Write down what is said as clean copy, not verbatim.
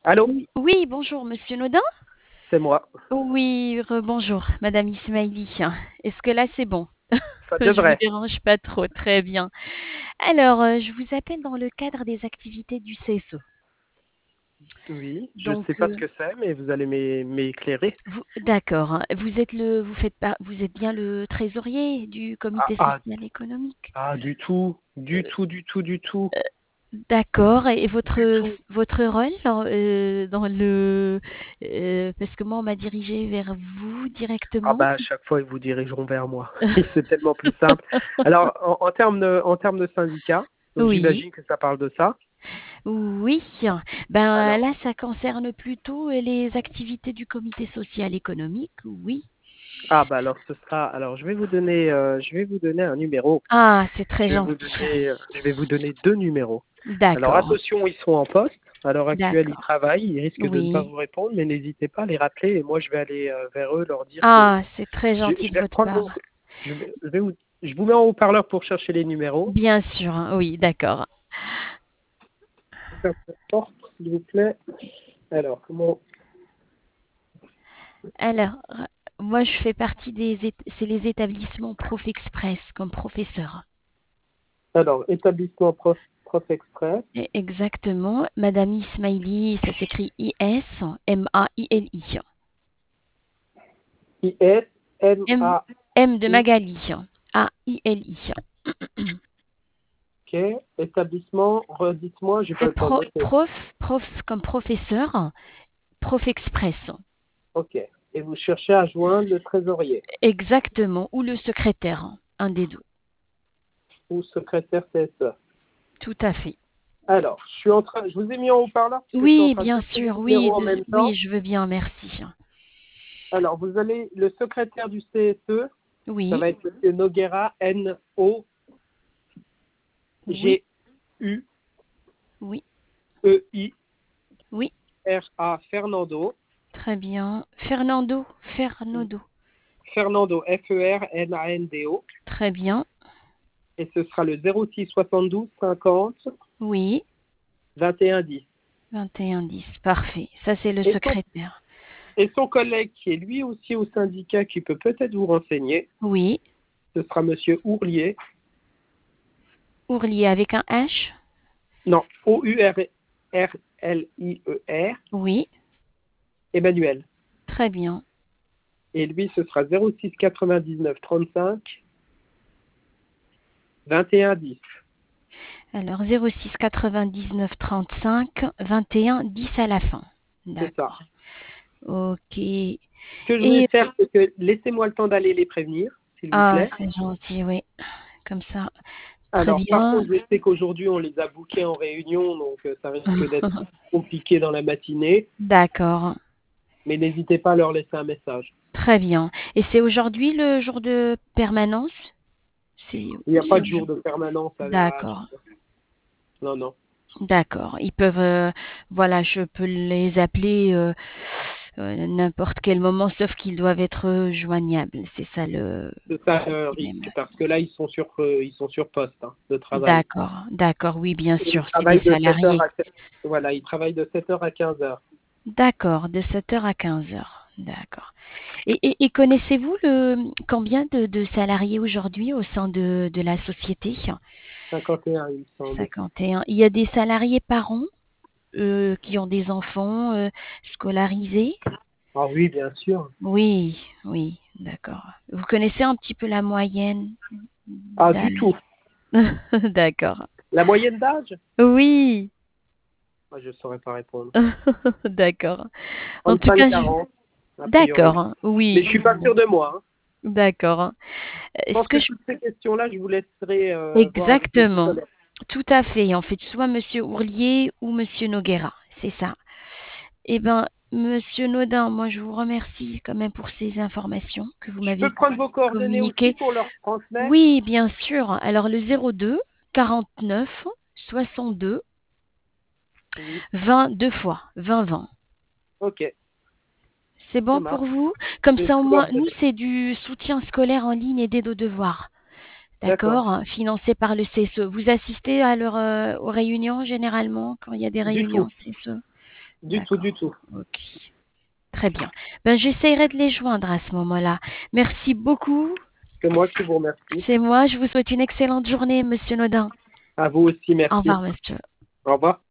Allô? Oui, oui, bonjour, monsieur Nodin? C'est moi. Oui, bonjour, madame Ismaili. Est-ce que là, c'est bon? Ça Je vous devrait. dérange pas trop, très bien. Alors, je vous appelle dans le cadre des activités du CSE. Oui, je Donc, sais pas ce que c'est, mais vous allez m'éclairer. d'accord. Vous êtes bien le trésorier du Ah, comité ah, social économique? ah, du tout, du Euh, tout, du tout, du tout, D'accord. Et du tout. votre rôle dans parce que moi, on m'a dirigé vers vous Ah directement. bah à chaque fois ils vous dirigeront vers moi. C'est tellement plus simple. Alors en termes de syndicat, donc Oui. j'imagine que ça parle de ça. Oui, ben Alors, là, ça concerne plutôt les activités du comité social économique, oui. ah bah alors ce sera. Alors je vais vous donner un numéro. Ah, c'est très Je vais vous gentil. donner, je vais vous donner deux numéros. Alors D'accord, attention, ils sont en poste. À l'heure actuelle, ils d'accord. travaillent. Ils risquent de ne pas Oui. vous répondre, mais n'hésitez pas à les rappeler. Et moi, je vais aller vers eux, leur dire que Ah, c'est très je, gentil je de vais votre reprendre part. mon. Je vous mets en haut-parleur pour chercher les numéros. Bien sûr, hein, oui, d'accord. Fermez la porte, s'il vous plaît. Alors, comment. Alors, moi, je fais partie c'est les établissements Prof Express comme professeur. Alors, établissement Prof Express. Exactement. Madame Ismaili, ça s'écrit Ismaili. M, ISMAI. M de Magali. Aili. Ok. Établissement, redites-moi, j'ai pas le temps de noter. Prof comme professeur, Prof Express. Ok. Et vous cherchez à joindre le trésorier Exactement. Ou le secrétaire, un des deux. ou secrétaire CSE. Tout à fait. Alors, je vous ai mis en haut-parleur parce que je suis en Oui, train de bien chercher les sûr. Oui, numéros en même oui, temps. je veux bien, merci. Alors, vous allez, le secrétaire du CSE, ça Oui, va être M. Noguera, oui, Noguira, oui, oui. Fernando, Très bien. Fernando. Fernando, Fernando. Très bien. Et ce sera le 06 72 50 Oui, 21 10. 21 10. Parfait. Ça, c'est le Et son, secrétaire. et son collègue qui est lui aussi au syndicat qui peut peut-être vous renseigner, Oui. ce sera Monsieur Ourlier, Ourlier avec un H. non, Ourlier, Oui. Emmanuel. Très bien. Et lui, ce sera 06 99 35 21 10. Alors 06 99 35 21 10 à la fin. C'est ça. D'accord. Ok. Ce que je vais Et faire, c'est que laissez-moi le temps d'aller les prévenir, s'il vous ah, plaît. c'est gentil, oui. Comme ça. Très Alors, par bien. contre, je sais qu'aujourd'hui, on les a bookés en réunion, donc ça risque d'être compliqué dans la matinée. D'accord. Mais n'hésitez pas à leur laisser un message. Très bien. Et c'est aujourd'hui le jour de permanence? Il n'y a C'est pas de jour de aujourd'hui. permanence à. D'accord. Non, non. D'accord. Ils peuvent, voilà, je peux les appeler n'importe quel moment, sauf qu'ils doivent être joignables. C'est ça C'est ça le le problème. risque, parce que là, ils sont sur poste de travail. D'accord, d'accord, oui, bien Et ils sûr, c'est des travaillent de 7h salariés. à. Voilà, ils travaillent de 7h à 15h. D'accord, de 7 heures à 15 heures. D'accord. Et connaissez-vous combien de salariés aujourd'hui au sein de la société? 51, il me semble. 51. Il y a des salariés parents qui ont des enfants scolarisés? Ah oui, bien sûr. Oui, oui, d'accord. Vous connaissez un petit peu la moyenne Ah, du d'âge? tout. D'accord. La moyenne d'âge? Oui, Ah, je ne saurais pas répondre. d'accord. En tout cas, 35-40, a priori. d'accord, Mais oui, je suis pas bon, sûr de moi, hein. d'accord. Je Est-ce pense que que je... toutes ces questions-là, je vous laisserai voir avec les Exactement, collègues. tout à fait. En fait, soit Monsieur Ourlier ou Monsieur Noguera, c'est ça. Eh bien, Monsieur Nodin, moi, je vous remercie quand même pour ces informations que vous Je peux m'avez prendre vos coordonnées aussi communiquées. pour leur transmettre? Oui, bien sûr. Alors, le 02 49 62 Oui. 20 deux fois, 20. Ok, C'est ça bon pour marche. vous? Comme Je vais ça, au tout leur moins, nous, donner. c'est du soutien scolaire en ligne et d'aide aux devoirs. D'accord. D'accord? Financé par le CSE. Vous assistez à aux réunions généralement quand il y a des Du tout. réunions CSE? Du tout, du D'accord. tout. Ok. Très bien. Ben, j'essaierai de les joindre à ce moment-là. Merci beaucoup. C'est moi qui vous remercie. C'est moi. Je vous souhaite une excellente journée, Monsieur Nodin. À vous aussi, Au merci. revoir, monsieur. Au revoir.